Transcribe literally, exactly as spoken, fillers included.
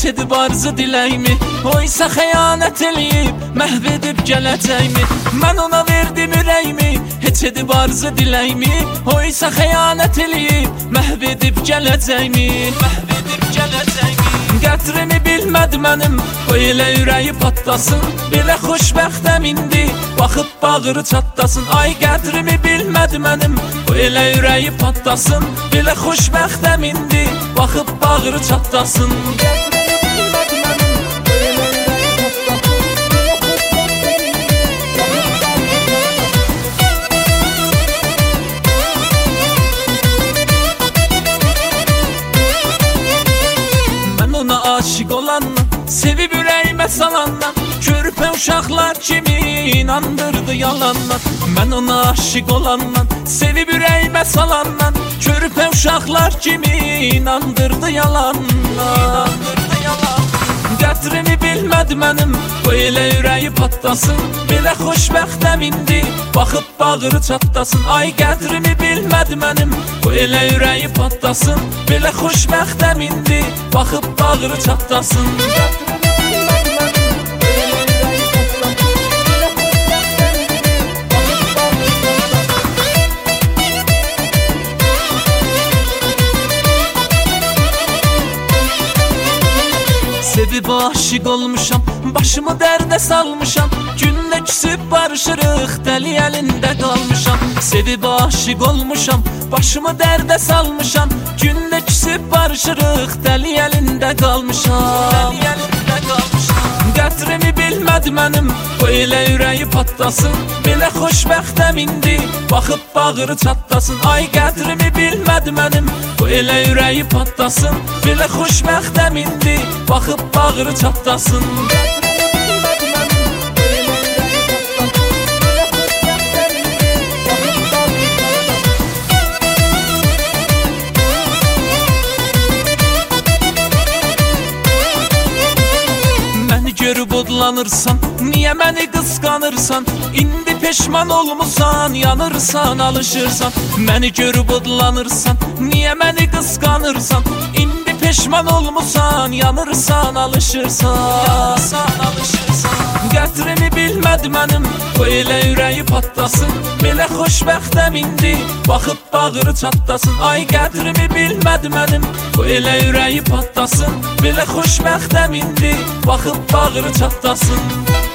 edib arzu diləyimi, o isə xəyanət eləyib, məhv edib gələcəyimi. Mən ona verdim ürəyimi, heç edib arzu diləyimi, o isə xəyanət eləyib, məhv edib gələcəyimi, məhv edib gələcəyimi. Qədrimi bilmədi mənim, o elə ürəyi patlasın, belə xoşbəxtəm indi, baxıb bağırı çatlasın. Ay qədrimi bilmədi mənim, o elə ürəyi patlasın, belə xoşbəxtəm indi, baxıb bağırı çatlasın. Aşık olandan, sevib ürəyimə salandan, körpə uşaqlar kimi inandırdı yalandan. Mən ona aşık olandan, sevib ürəyimə salandan, körpə uşaqlar kimi inandırdı yalandan. Qədrimi bilmədi mənim, o elə ürəyi patlasın, belə xoşbəxtəm indi, baxıb bağırı çatlasın. Ay qədrimi bilmədi mənim, o elə ürəyi patlasın, belə xoşbəxtəm indi, baxıb bağırı çatlasın. Sevib aşık olmuşam, başımı dərdə salmışam, gündə küsüb barışırıq, dəli əlində qalmışam. Sevib aşık olmuşam, başımı dərdə salmışam, gündə küsüb barışırıq, dəli əlində qalmışam, dəli əlində qalmışam. Qədrimi bilmədi mənim, o elə ürəyi patlasın, belə xoşbəxtəm indi, baxıb bağırı çatlasın. Ay qədrimi bilmədi mənim, o elə ürəyi patlasın, belə xoşbəxtəm indi, baxıb bağırı çatlasın. Görüb odlanırsan, niyə məni qısqanırsan? İndi peşman olmusan, yanırsan, alışırsan. Məni görüb odlanırsan, niyə məni qısqanırsan? İndi peşman olmusan, yanırsan, alışırsan, yanırsan, alışırsan. Qədrimi bilmədi mənim, o elə ürəyi patlasın, belə xoşbəxtəm indi, baxıb bağırı çatlasın. Ay qədrimi bilmədi mənim, o elə ürəyi patlasın, belə xoşbəxtəm indi, baxıb bağırı çatlasın.